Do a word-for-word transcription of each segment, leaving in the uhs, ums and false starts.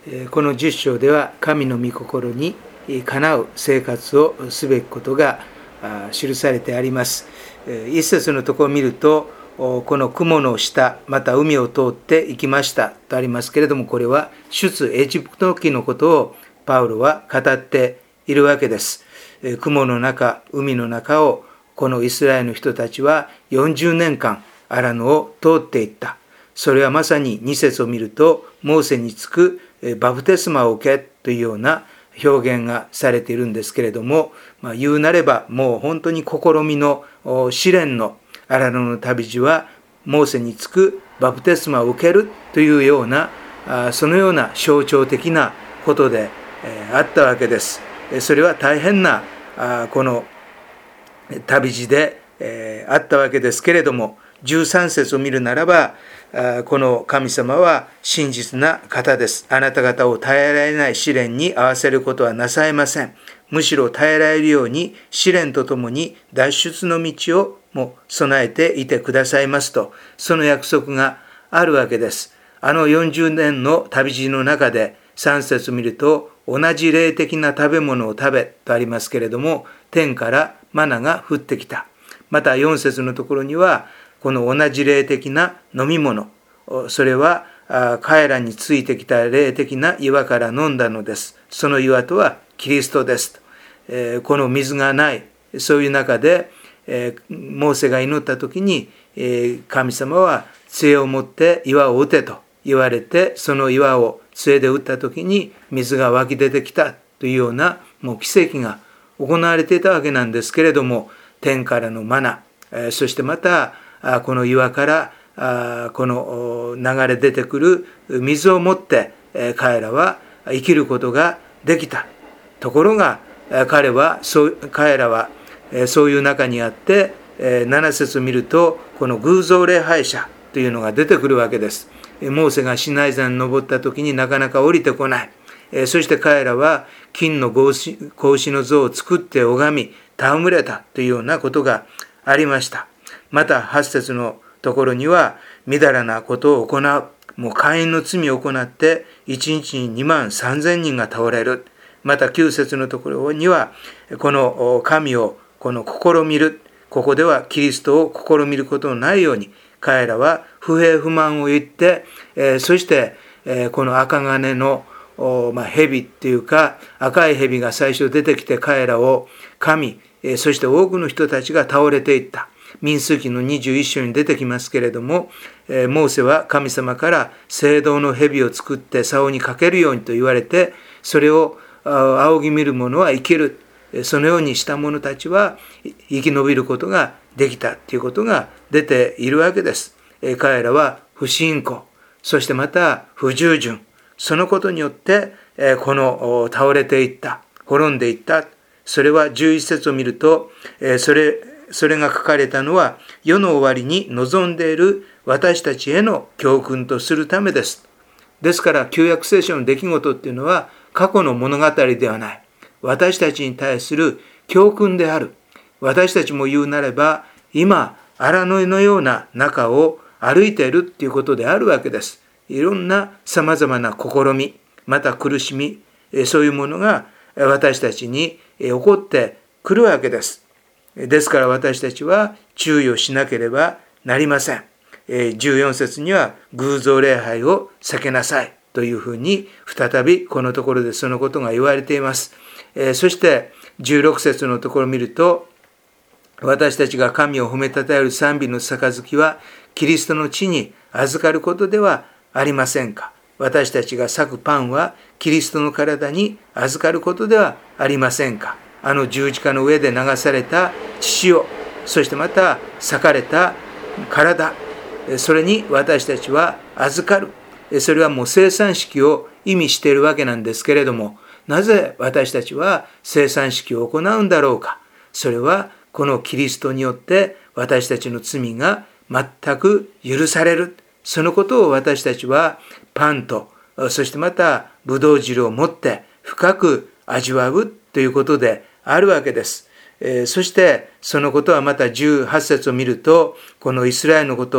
このじゅっ章では神の御心にかなう生活をすべきことが記されてあります。一節のところを見ると、この雲の下、また海を通って行きましたとありますけれども、これは出エジプト記のことをパウロは語っているわけです。雲の中、海の中をこのイスラエルの人たちはよんじゅうねんかん荒野を通っていった。それはまさにに節を見ると、モーセにつくバプテスマを受けというような表現がされているんですけれども、まあ、言うなればもう本当に試みの試練の荒野の旅路はモーセにつくバプテスマを受けるというようなそのような象徴的なことであったわけです。それは大変なこの旅路であったわけですけれども、じゅうさん節を見るならば、この神様は真実な方です。あなた方を耐えられない試練に合わせることはなさいません。むしろ耐えられるように試練とともに脱出の道をも備えていてくださいますと、その約束があるわけです。あのよんじゅうねんの旅路の中でさん節を見ると、同じ霊的な食べ物を食べとありますけれども、天からマナが降ってきた。またよん節のところには、この同じ霊的な飲み物、それは彼らについてきた霊的な岩から飲んだのです。その岩とはキリストです。この水がない、そういう中でモーセが祈った時に神様は杖を持って岩を打てと言われて、その岩を杖で打った時に水が湧き出てきたというようなもう奇跡が行われていたわけなんですけれども、天からのマナ、そしてまたこの岩からこの流れ出てくる水を持って彼らは生きることができた。ところが彼はそう彼らはそういう中にあって、なな節を見るとこの偶像礼拝者というのが出てくるわけです。モーセがシナイ山に登った時になかなか降りてこない。そして彼らは金の格子の像を作って拝み戯れたというようなことがありました。またはち節のところには、みだらなことを行う。もう姦淫の罪を行って、いちにちににまんさんぜんにんが倒れる。またきゅう節のところには、この神をこの試みる。ここではキリストを試みることのないように、彼らは不平不満を言って、えー、そして、えー、この赤金のまあ、蛇っていうか赤い蛇が最初出てきて彼らを噛み、えー、そして多くの人たちが倒れていった。民数記のにじゅういっ章に出てきますけれども、えー、モーセは神様から青銅の蛇を作って竿にかけるようにと言われて、それを仰ぎ見る者は生きる。そのようにした者たちは生き延びることができたということが出ているわけです。えー、彼らは不信仰、そしてまた不従順、そのことによって、えー、この倒れていった、滅んでいった。それはじゅういち節を見ると、えー、それそれが書かれたのは世の終わりに望んでいる私たちへの教訓とするためです。ですから旧約聖書の出来事っていうのは過去の物語ではない。私たちに対する教訓である。私たちも言うなれば今荒野のような中を歩いているっていうことであるわけです。いろんな様々な試み、また苦しみ、そういうものが私たちに起こってくるわけです。ですから私たちは注意をしなければなりません。じゅうよん節には偶像礼拝を避けなさいというふうに再びこのところでそのことが言われています。そしてじゅうろく節のところを見ると、私たちが神を褒めたたえる賛美の杯はキリストの地に預かることではありませんか。私たちが裂くパンはキリストの体に預かることではありませんか。あの十字架の上で流された血潮、そしてまた裂かれた体、それに私たちは預かる。それはもう生産式を意味しているわけなんですけれども、なぜ私たちは生産式を行うんだろうか。それはこのキリストによって私たちの罪が全く許される。そのことを私たちはパンと、そしてまたブドウ汁を持って深く味わうということであるわけです。えー、そしてそのことはまたじゅうはち節を見ると、このイスラエルのことを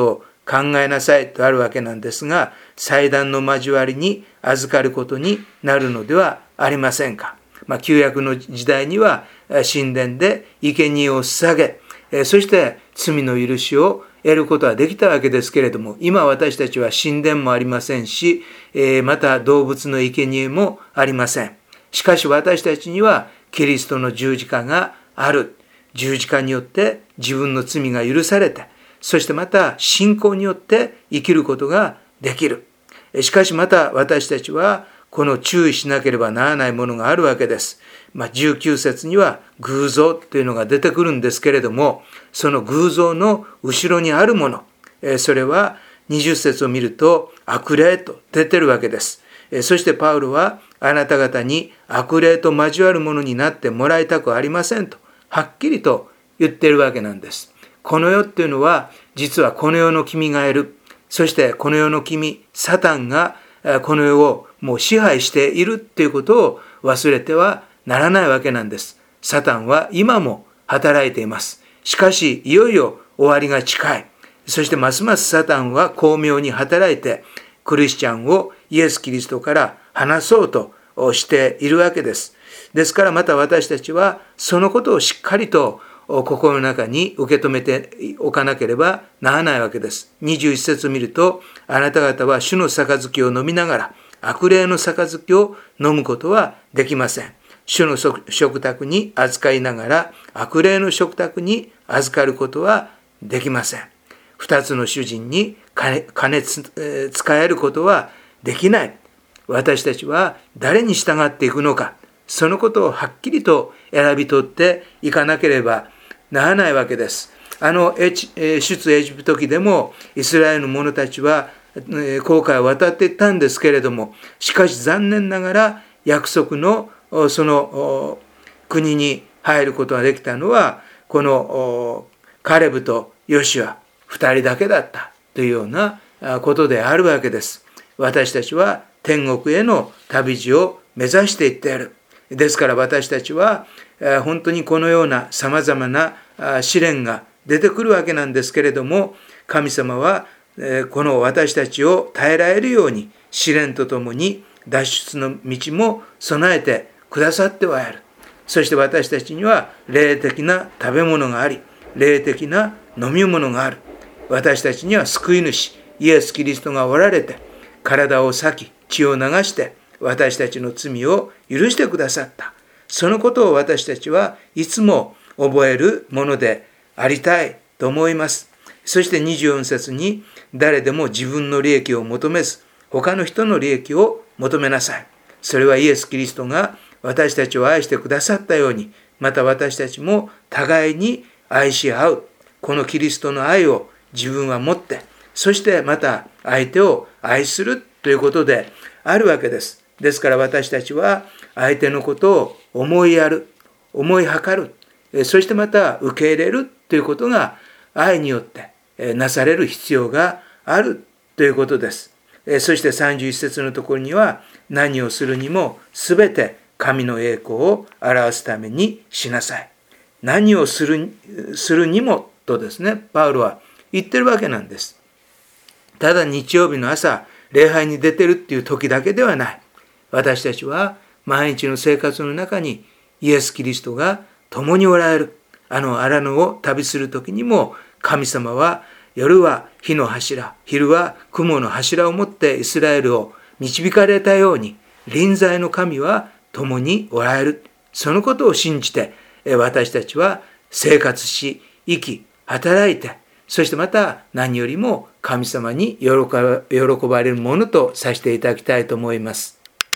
考えなさいとあるわけなんですが、祭壇の交わりに預かることになるのではありませんか。まあ、旧約の時代には神殿で生贄を捧げ、そして罪の許しを得ることはできたわけですけれども、今私たちは神殿もありませんし、また動物の生贄もありません。しかし私たちにはキリストの十字架がある。十字架によって自分の罪が許されて、そしてまた信仰によって生きることができる。しかしまた私たちはこの注意しなければならないものがあるわけです。まあ、じゅうきゅう節には偶像というのが出てくるんですけれども、その偶像の後ろにあるもの、それはにじゅう節を見ると悪霊と出てるわけです。そしてパウロはあなた方に悪霊と交わるものになってもらいたくありませんとはっきりと言っているわけなんです。この世っていうのは実はこの世の君がいる。そしてこの世の君、サタンがこの世をもう支配しているっていうことを忘れてはならないわけなんです。サタンは今も働いています。しかしいよいよ終わりが近い。そしてますますサタンは巧妙に働いてクリスチャンをイエス・キリストから離そうとしているわけです。ですからまた私たちはそのことをしっかりと心の中に受け止めておかなければならないわけです。にじゅういち節を見ると、あなた方は主の杯を飲みながら悪霊の杯を飲むことはできません。主の食卓に預かりながら悪霊の食卓に預かることはできません。二つの主人に金、金つ使えることはできない。私たちは誰に従っていくのか、そのことをはっきりと選び取っていかなければならないわけです。あの出エジプト記でもイスラエルの者たちは紅海を渡っていったんですけれども、しかし残念ながら約束のその国に入ることができたのはこのカレブとヨシュア二人だけだったというようなことであるわけです。私たちは天国への旅路を目指していっている。ですから私たちは本当にこのようなさまざまな試練が出てくるわけなんですけれども、神様はこの私たちを耐えられるように試練とともに脱出の道も備えてくださってはやる。そして私たちには霊的な食べ物があり、霊的な飲み物がある。私たちには救い主イエス・キリストがおられて、体を裂き血を流して私たちの罪を許してくださった。そのことを私たちはいつも覚えるものでありたいと思います。そしてにじゅうよん節に、誰でも自分の利益を求めず他の人の利益を求めなさい。それはイエス・キリストが私たちを愛してくださったように、また私たちも互いに愛し合う、このキリストの愛を自分は持って、そしてまた相手を愛するということであるわけです。ですから私たちは相手のことを思いやる、思い量る、そしてまた受け入れるということが愛によってなされる必要があるということです。そしてさんじゅういち節のところには、何をするにもすべて神の栄光を表すためにしなさい。何をする、するにもとですね、パウロは言ってるわけなんです。ただ日曜日の朝、礼拝に出てるっていう時だけではない。私たちは毎日の生活の中にイエス・キリストが共におられる。あの荒野を旅する時にも、神様は夜は火の柱、昼は雲の柱を持ってイスラエルを導かれたように、臨在の神は共におられる。そのことを信じて私たちは生活し、生き、働いて、そしてまた何よりも神様に喜ばれるものとさせていただきたいと思います。